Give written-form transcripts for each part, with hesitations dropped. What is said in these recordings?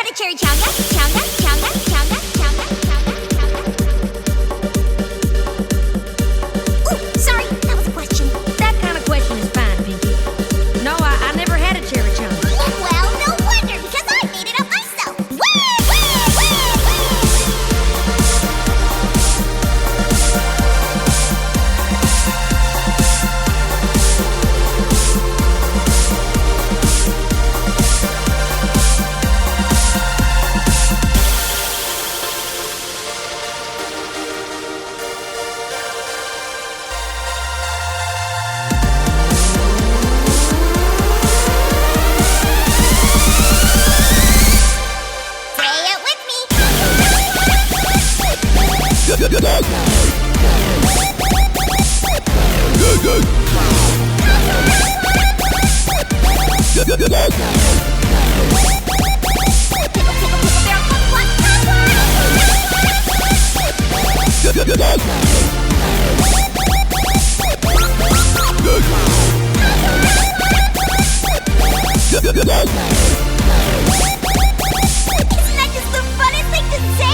a cherry chowga, chowga, chowga, chowga, chowga, chowga, chowga. Ooh, sorry, that was a question. That kind of question is fine, Pinky. No, I never had a cherry chowga. Well, no wonder, because I made it up myself. Wee, wee, wee, wee. Isn't that just the funniest thing to say?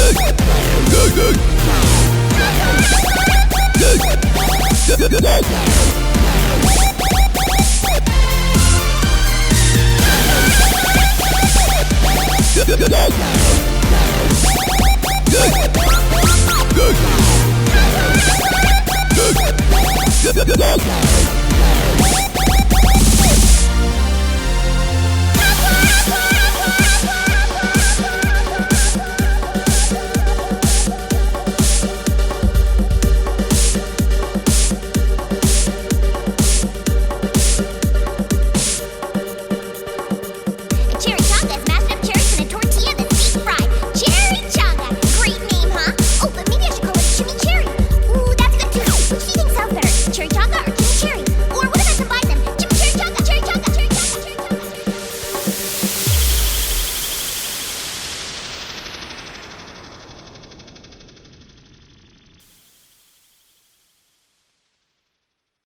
Good.